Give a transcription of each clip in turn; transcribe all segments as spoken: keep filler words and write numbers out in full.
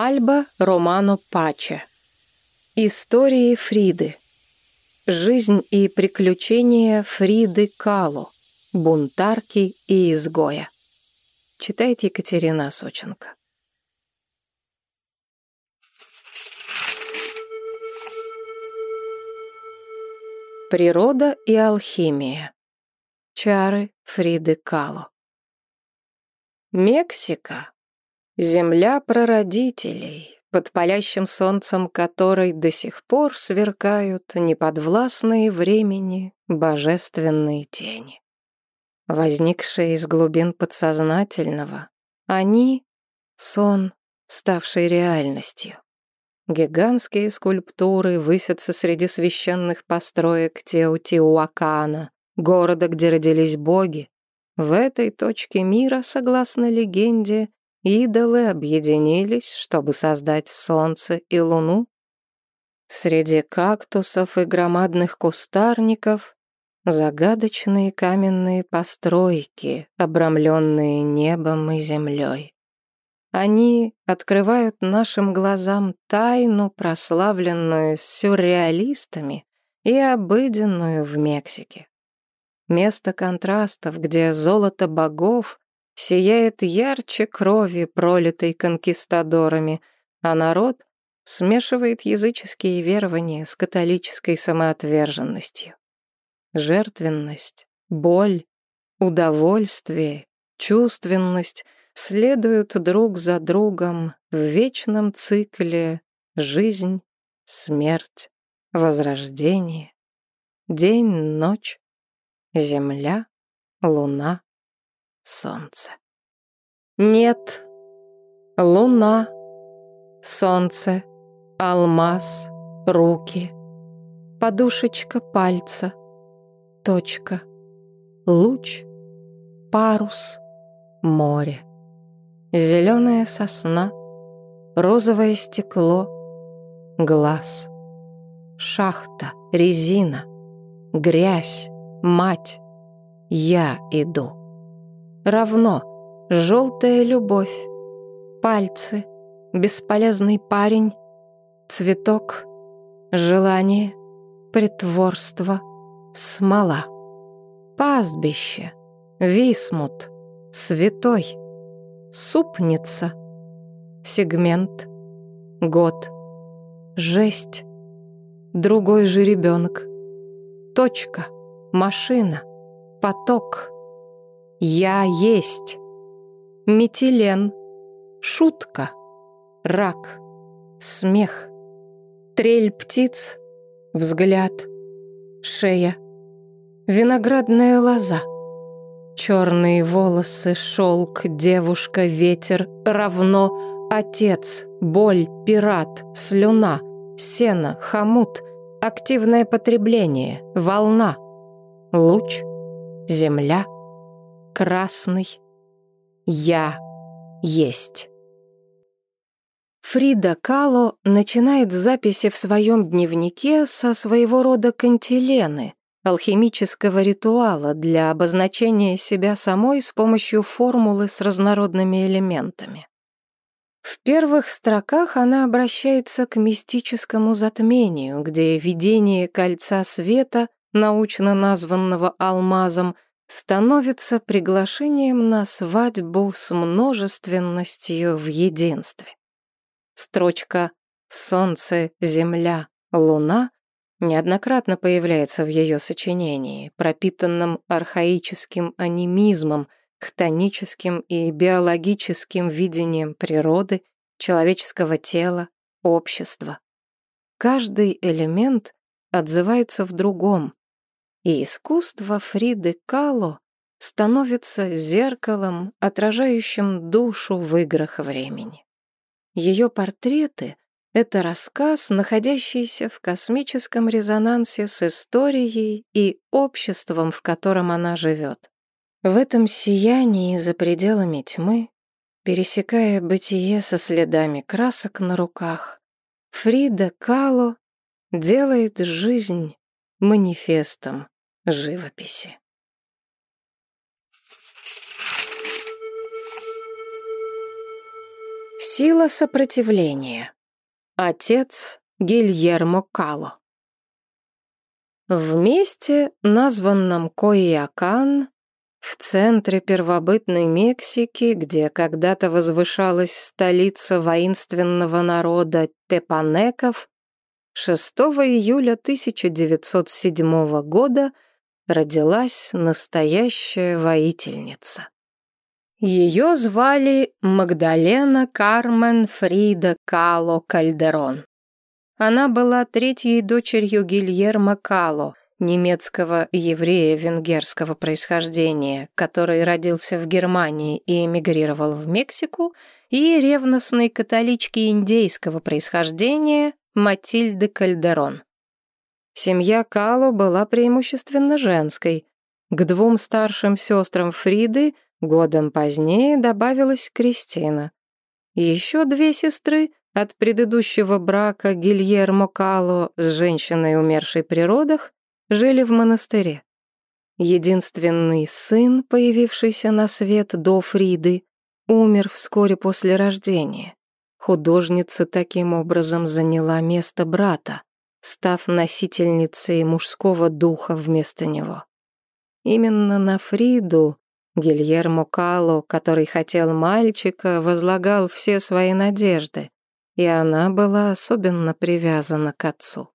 Альба Романо Паче. Истории Фриды. Жизнь и приключения Фриды Кало, бунтарки и изгоя. Читает Екатерина Осоченко. Природа и алхимия. Чары Фриды Кало. Мексика. Земля прародителей, под палящим солнцем которой до сих пор сверкают неподвластные времени божественные тени. Возникшие из глубин подсознательного, они — сон, ставший реальностью. Гигантские скульптуры высятся среди священных построек Теотиуакана, города, где родились боги. В этой точке мира, согласно легенде, идолы объединились, чтобы создать солнце и луну. Среди кактусов и громадных кустарников загадочные каменные постройки, обрамленные небом и землей. Они открывают нашим глазам тайну, прославленную сюрреалистами и обыденную в Мексике. Место контрастов, где золото богов сияет ярче крови, пролитой конкистадорами, а народ смешивает языческие верования с католической самоотверженностью. Жертвенность, боль, удовольствие, чувственность следуют друг за другом в вечном цикле жизнь, смерть, возрождение, день, ночь, земля, луна, солнце. Нет, луна, солнце, алмаз, руки, подушечка пальца, точка, луч, парус, море, зеленая сосна, розовое стекло, глаз, шахта, резина, грязь, мать, я иду. Равно желтая любовь, пальцы, бесполезный парень, цветок, желание, притворство, смола, пастбище, висмут, святой, супница, сегмент, год, жесть, другой же ребенок, точка, машина, поток, я есть, метилен, шутка, рак, смех, трель птиц, взгляд, шея, виноградная лоза, черные волосы, шелк, девушка, ветер, равно отец, боль, пират, слюна, сено, хомут, активное потребление, волна, луч, земля, красный, я есть. Фрида Кало начинает записи в своем дневнике со своего рода кантилены, алхимического ритуала для обозначения себя самой с помощью формулы с разнородными элементами. В первых строках она обращается к мистическому затмению, где видение кольца света, научно названного алмазом, становится приглашением на свадьбу с множественностью в единстве. Строчка «Солнце, земля, луна» неоднократно появляется в ее сочинении, пропитанном архаическим анимизмом, хтоническим и биологическим видением природы, человеческого тела, общества. Каждый элемент отзывается в другом, и искусство Фриды Кало становится зеркалом, отражающим душу в играх времени. Ее портреты — это рассказ, находящийся в космическом резонансе с историей и обществом, в котором она живет. В этом сиянии за пределами тьмы, пересекая бытие со следами красок на руках, Фрида Кало делает жизнь манифестом живописи. Сила сопротивления. Отец Гильермо Кало. В месте, названном Койякан, в центре первобытной Мексики, где когда-то возвышалась столица воинственного народа тепанеков, шестого июля тысяча девятьсот седьмого года родилась настоящая воительница. Ее звали Магдалена Кармен Фрида Кало Кальдерон. Она была третьей дочерью Гильермо Кало, немецкого еврея венгерского происхождения, который родился в Германии и эмигрировал в Мексику, и ревностной католички индейского происхождения Матильды Кальдерон. Семья Кало была преимущественно женской. К двум старшим сестрам Фриды годом позднее добавилась Кристина. Еще две сестры от предыдущего брака Гильермо Кало с женщиной, умершей при родах, жили в монастыре. Единственный сын, появившийся на свет до Фриды, умер вскоре после рождения. Художница таким образом заняла место брата, став носительницей мужского духа вместо него. Именно на Фриду Гильермо Кало, который хотел мальчика, возлагал все свои надежды, и она была особенно привязана к отцу.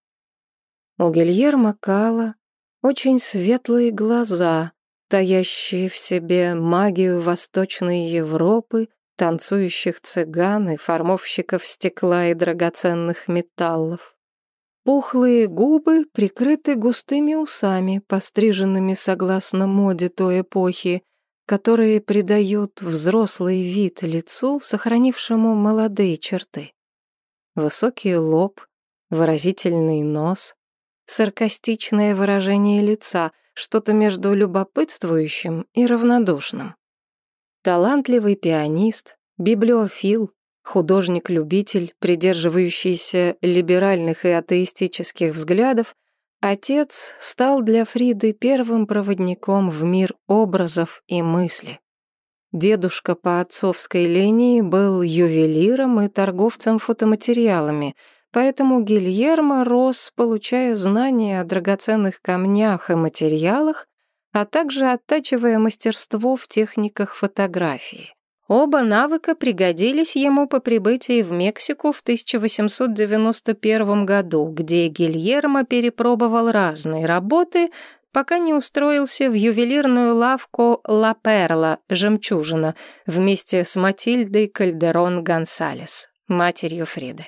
У Гильермо Кало очень светлые глаза, таящие в себе магию Восточной Европы, танцующих цыган и формовщиков стекла и драгоценных металлов. Пухлые губы прикрыты густыми усами, постриженными согласно моде той эпохи, которые придают взрослый вид лицу, сохранившему молодые черты. Высокий лоб, выразительный нос, саркастичное выражение лица, что-то между любопытствующим и равнодушным. Талантливый пианист, библиофил, художник-любитель, придерживающийся либеральных и атеистических взглядов, отец стал для Фриды первым проводником в мир образов и мысли. Дедушка по отцовской линии был ювелиром и торговцем фотоматериалами, поэтому Гильермо рос, получая знания о драгоценных камнях и материалах, а также оттачивая мастерство в техниках фотографии. Оба навыка пригодились ему по прибытии в Мексику в тысяча восемьсот девяносто первом году, где Гильермо перепробовал разные работы, пока не устроился в ювелирную лавку «Ла Перла» «Жемчужина» вместе с Матильдой Кальдерон Гонсалес, матерью Фриды.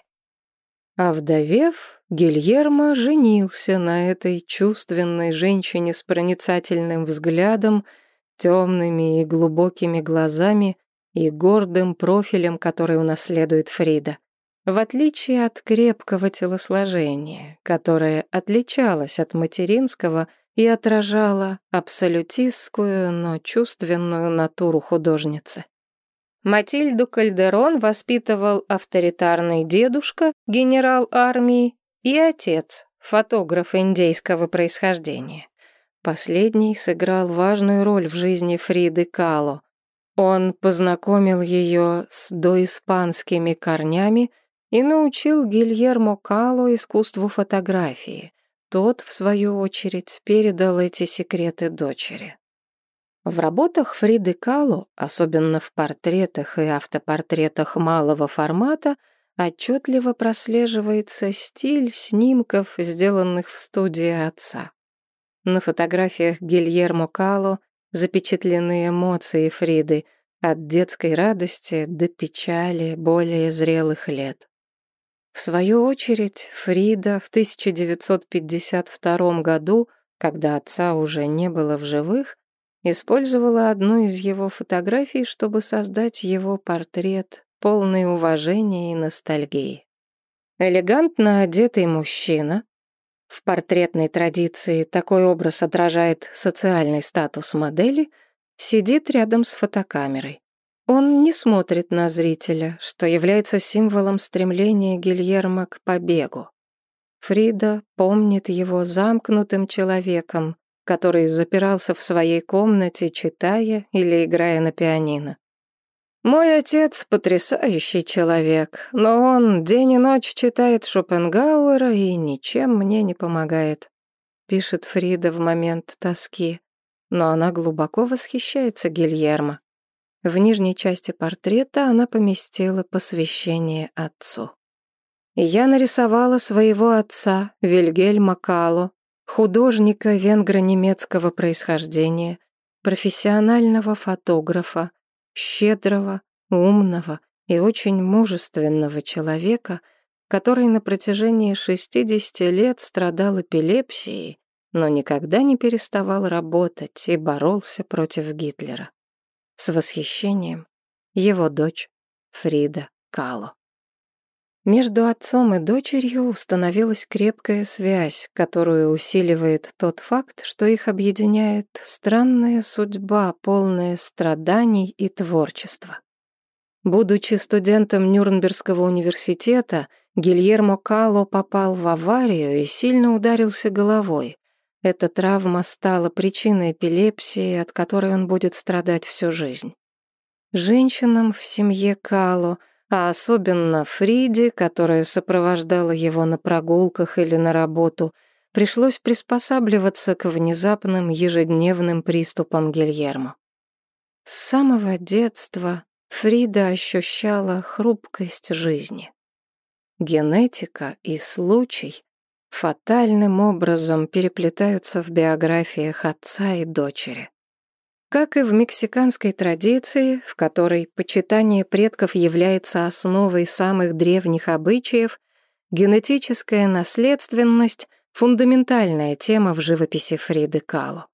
Овдовев, Гильермо женился на этой чувственной женщине с проницательным взглядом, темными и глубокими глазами и гордым профилем, который унаследует Фрида. В отличие от крепкого телосложения, которое отличалось от материнского и отражало абсолютистскую, но чувственную натуру художницы. Матильду Кальдерон воспитывал авторитарный дедушка, генерал армии, и отец, фотограф индейского происхождения. Последний сыграл важную роль в жизни Фриды Кало. Он познакомил ее с доиспанскими корнями и научил Гильермо Кало искусству фотографии. Тот, в свою очередь, передал эти секреты дочери. В работах Фриды Кало, особенно в портретах и автопортретах малого формата, отчетливо прослеживается стиль снимков, сделанных в студии отца. На фотографиях Гильермо Кало запечатлены эмоции Фриды от детской радости до печали более зрелых лет. В свою очередь, Фрида в тысяча девятьсот пятьдесят втором году, когда отца уже не было в живых, использовала одну из его фотографий, чтобы создать его портрет, полный уважения и ностальгии. Элегантно одетый мужчина. В портретной традиции такой образ отражает социальный статус модели, сидит рядом с фотокамерой. Он не смотрит на зрителя, что является символом стремления Гильермо к побегу. Фрида помнит его замкнутым человеком, который запирался в своей комнате, читая или играя на пианино. Мой отец потрясающий человек, но он день и ночь читает Шопенгауэра и ничем мне не помогает», — пишет Фрида в момент тоски. Но она глубоко восхищается Гильермо. В нижней части портрета она поместила посвящение отцу. «Я нарисовала своего отца, Вильгельма Кало, художника венгро-немецкого происхождения, профессионального фотографа, щедрого, умного и очень мужественного человека, который на протяжении шестидесяти лет страдал эпилепсией, но никогда не переставал работать и боролся против Гитлера. С восхищением его дочь Фрида Кало». Между отцом и дочерью установилась крепкая связь, которую усиливает тот факт, что их объединяет странная судьба, полная страданий и творчества. Будучи студентом Нюрнбергского университета, Гильермо Кало попал в аварию и сильно ударился головой. Эта травма стала причиной эпилепсии, от которой он будет страдать всю жизнь. Женщинам в семье Кало, а особенно Фриде, которая сопровождала его на прогулках или на работу, пришлось приспосабливаться к внезапным ежедневным приступам Гильермо. С самого детства Фрида ощущала хрупкость жизни. Генетика и случай фатальным образом переплетаются в биографиях отца и дочери. Как и в мексиканской традиции, в которой почитание предков является основой самых древних обычаев, генетическая наследственность — фундаментальная тема в живописи Фриды Кало.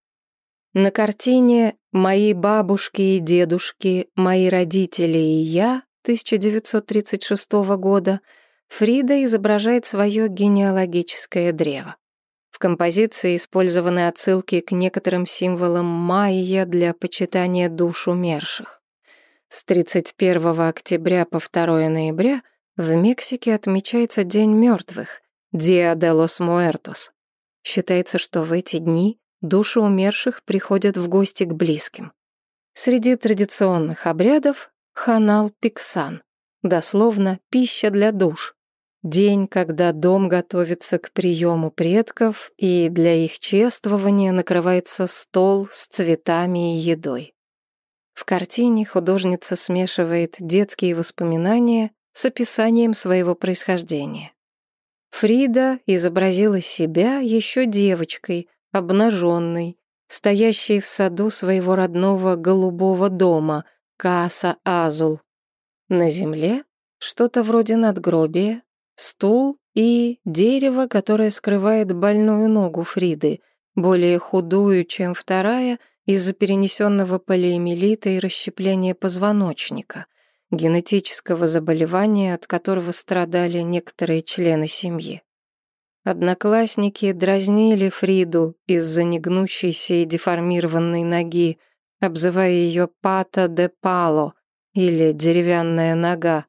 На картине «Мои бабушки и дедушки, мои родители и я» тысяча девятьсот тридцать шестого года Фрида изображает свое генеалогическое древо. В композиции использованы отсылки к некоторым символам майя для почитания душ умерших. С тридцать первого октября по второго ноября в Мексике отмечается День мертвых, Dia de los Muertos. Считается, что в эти дни души умерших приходят в гости к близким. Среди традиционных обрядов — Ханал Пиксан, дословно «пища для душ». День, когда дом готовится к приему предков, и для их чествования накрывается стол с цветами и едой. В картине художница смешивает детские воспоминания с описанием своего происхождения. Фрида изобразила себя еще девочкой, обнаженной, стоящей в саду своего родного голубого дома, Кааса Азул. На земле что-то вроде надгробия, стул и дерево, которое скрывает больную ногу Фриды, более худую, чем вторая, из-за перенесенного полиэмилита и расщепления позвоночника, генетического заболевания, от которого страдали некоторые члены семьи. Одноклассники дразнили Фриду из-за негнущейся и деформированной ноги, обзывая ее «пата де пало» или «деревянная нога».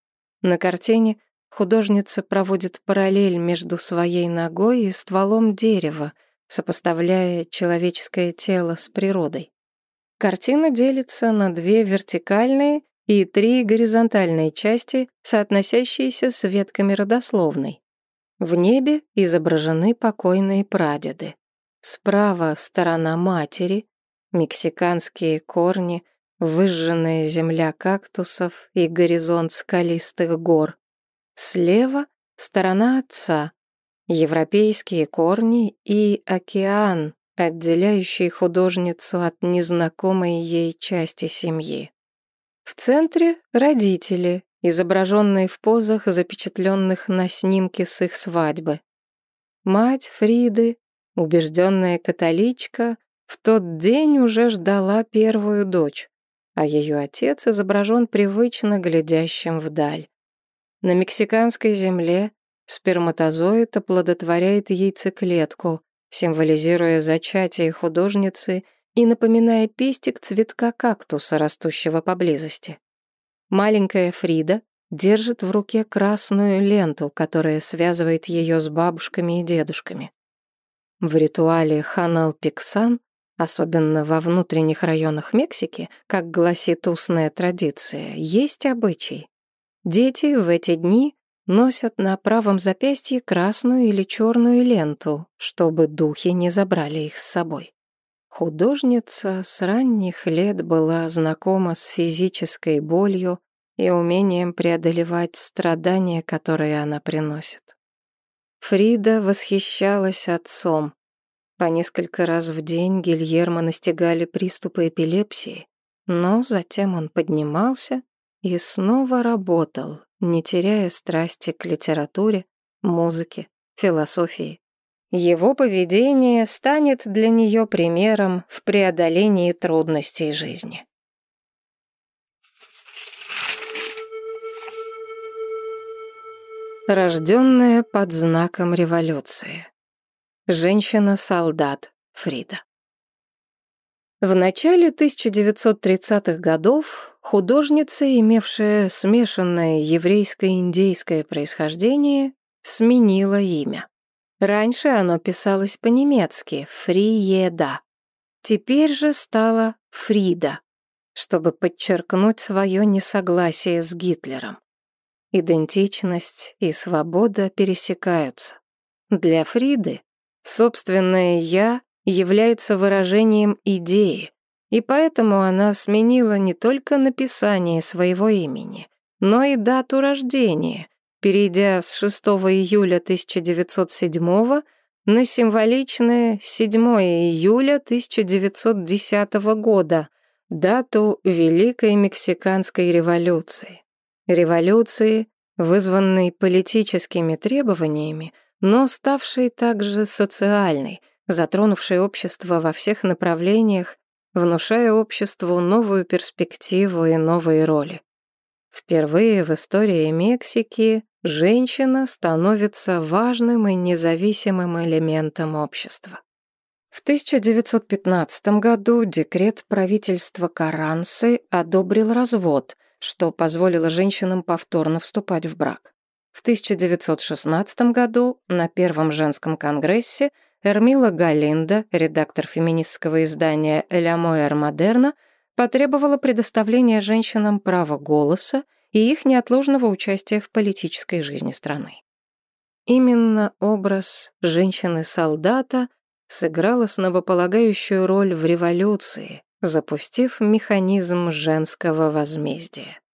На картине художница проводит параллель между своей ногой и стволом дерева, сопоставляя человеческое тело с природой. Картина делится на две вертикальные и три горизонтальные части, соотносящиеся с ветками родословной. В небе изображены покойные прадеды. Справа сторона матери, мексиканские корни, выжженная земля кактусов и горизонт скалистых гор. Слева — сторона отца, европейские корни и океан, отделяющий художницу от незнакомой ей части семьи. В центре — родители, изображенные в позах, запечатленных на снимке с их свадьбы. Мать Фриды, убежденная католичка, в тот день уже ждала первую дочь, а ее отец изображен привычно глядящим вдаль. На мексиканской земле сперматозоид оплодотворяет яйцеклетку, символизируя зачатие художницы и напоминая пестик цветка кактуса, растущего поблизости. Маленькая Фрида держит в руке красную ленту, которая связывает ее с бабушками и дедушками. В ритуале Ханал Пиксан Особенно во внутренних районах Мексики, как гласит устная традиция, есть обычай. Дети в эти дни носят на правом запястье красную или черную ленту, чтобы духи не забрали их с собой. Художница с ранних лет была знакома с физической болью и умением преодолевать страдания, которые она приносит. Фрида восхищалась отцом. По несколько раз в день Гильермо настигали приступы эпилепсии, но затем он поднимался и снова работал, не теряя страсти к литературе, музыке, философии. Его поведение станет для нее примером в преодолении трудностей жизни. Рожденная под знаком революции. Женщина-солдат Фрида. В начале тысяча девятьсот тридцатых годов художница, имевшая смешанное еврейско-индейское происхождение, сменила имя. Раньше оно писалось по-немецки «Фриеда». Теперь же стала Фрида, чтобы подчеркнуть свое несогласие с Гитлером. Идентичность и свобода пересекаются. Для Фриды собственное «я» является выражением идеи, и поэтому она сменила не только написание своего имени, но и дату рождения, перейдя с шестого июля тысяча девятьсот седьмого на символичное седьмого июля тысяча девятьсот десятого года, дату Великой Мексиканской революции. Революции, вызванной политическими требованиями, но ставшей также социальной, затронувшей общество во всех направлениях, внушая обществу новую перспективу и новые роли. Впервые в истории Мексики женщина становится важным и независимым элементом общества. В тысяча девятьсот пятнадцатом году декрет правительства Каррансы одобрил развод, что позволило женщинам повторно вступать в брак. В тысяча девятьсот шестнадцатом году на Первом женском конгрессе Эрмила Галинда, редактор феминистского издания «Ля Муэр Модерна», потребовала предоставления женщинам права голоса и их неотложного участия в политической жизни страны. Именно образ женщины-солдата сыграл основополагающую роль в революции, запустив механизм женского возмездия.